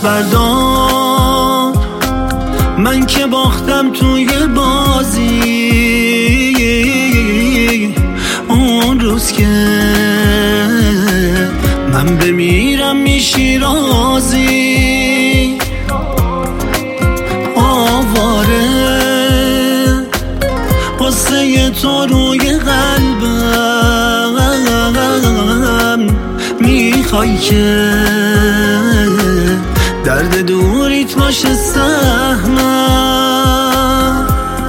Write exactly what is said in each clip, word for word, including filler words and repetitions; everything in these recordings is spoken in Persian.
بردار، من که باختم توی بازی. اون روز که من بمیرم میشی راضی. آواره قصه تو روی قلبم، میخوای که درد دوریت باشه سهمم.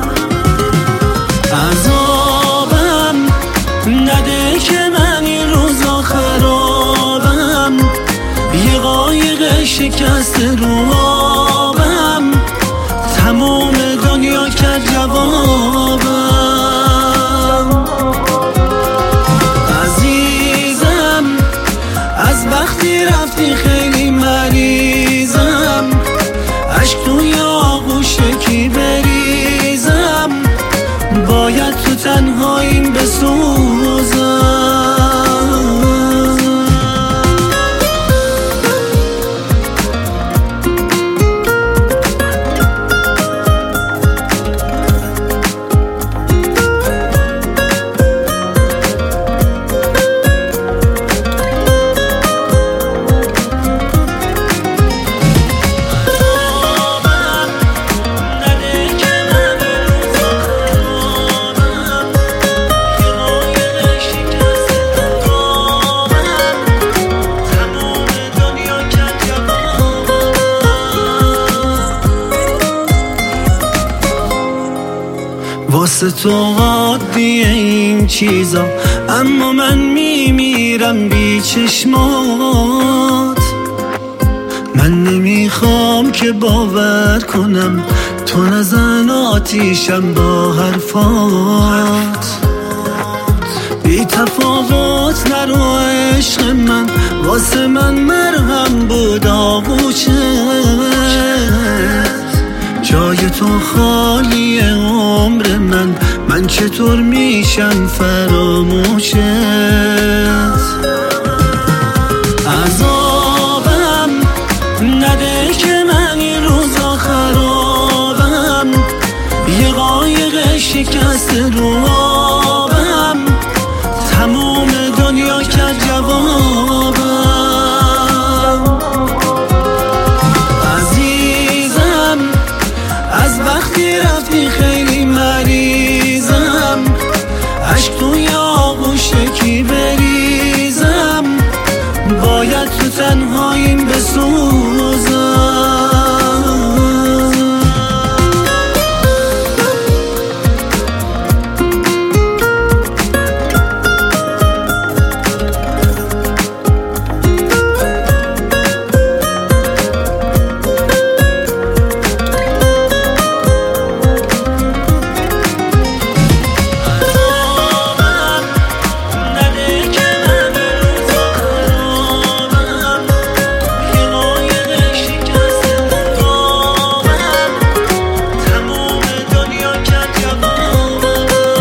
عذابم نده که من این روزا خرابم، یه قایق شکسته رو آبم، تموم دنیا کرد جوابم. عزیزم از وقتی رفتی خیلی مریضم، عشق توی آغوش کی بریزم، باید تو تنهاییم بسوزم. واسه تو عادیه این چیزا، اما من میمیرم بی چشمات. من نمیخوام که باور کنم تو نزن آتیشم با حرفات. بی تفاوت نرو عشق من، واسه من مرهم بود آغوشت. جای تو خالی عمر من، من چطور میشم فراموشت. عذابم نده که من این روزا خرابم، یه قایق شکسته رو آبم، تموم دنیا کرد جوابم. عزیزم از وقتی رفتی خیلی مریضم، عشق توی آغوش کی بریزم، باید تو تنهاییم بسوزم.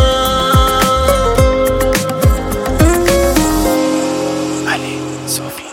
Sophie.